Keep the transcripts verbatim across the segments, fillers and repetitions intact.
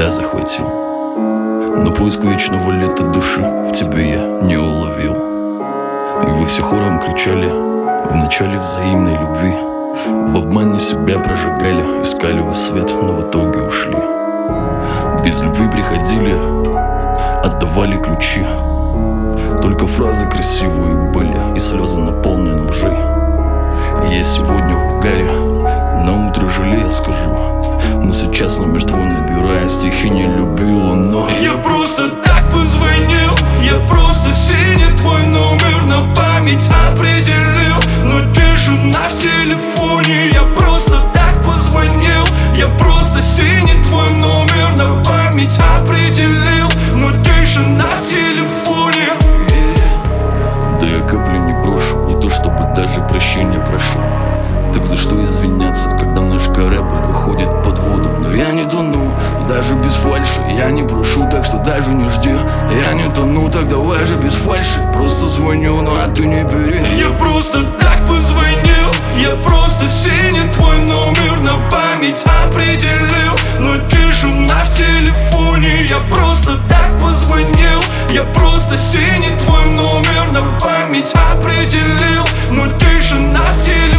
тебя захватил, но поиск вечного лета души в тебе я не уловил. И вы все хором кричали в начале взаимной любви, в обмане себя прожигали, искали во свет, но в итоге ушли. Без любви приходили, отдавали ключи, только фразы красивые были и слезы наполнены лжи. Я сегодня в угаре, на утро жалея скажу, но сейчас номер твой набирая, стихи не любила, но я просто так позвонил, я просто синий твой номер на память определил, но тишина в телефоне. Я просто так позвонил, я просто синий твой номер на память определил, но тишина в телефоне. Да я капли не брошу, не то чтобы даже прощения прошу. Так за что извиняться, когда наш корабль уходит под воду? Но я не тону, даже без фальши, я не прошу, так что даже не жди. Я не тону, так давай же без фальши, просто звоню, ну а ты не бери. Я просто так позвонил, я просто синий твой номер на память определил, но тишина в телефоне. Я просто так позвонил, я просто синий твой номер на память определил, но тишина в телефоне.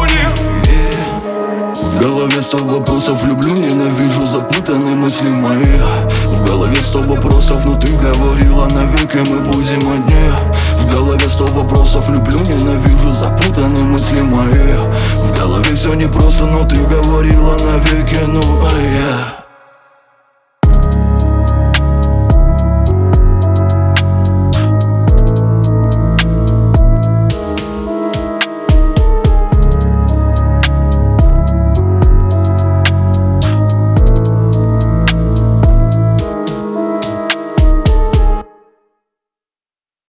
В голове сто вопросов, люблю, ненавижу, запутанные мысли мои. В голове сто вопросов, но ты говорила, навеки мы будем одни. В голове сто вопросов, люблю, ненавижу, запутанные мысли мои. В голове все непросто, но ты говорила, навеки, ну а я